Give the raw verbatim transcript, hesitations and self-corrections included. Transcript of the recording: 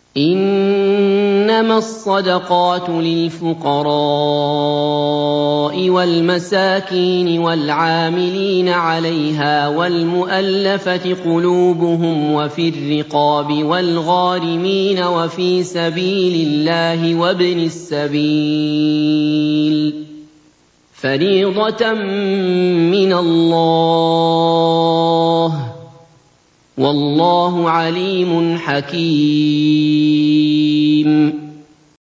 إِنَّمَا الصَّدَقَاتُ لِلْفُقَرَاءِ وَالْمَسَاكِينِ وَالْعَامِلِينَ عَلَيْهَا وَالْمُؤَلَّفَةِ قُلُوبُهُمْ وَفِي الرِّقَابِ وَالْغَارِمِينَ وَفِي سَبِيلِ اللَّهِ وَابْنِ السَّبِيلِ ۖ فَرِيضَةً مِّنَ اللَّهِ ۗ وَاللَّهُ عَلِيمٌ حَكِيمٌ.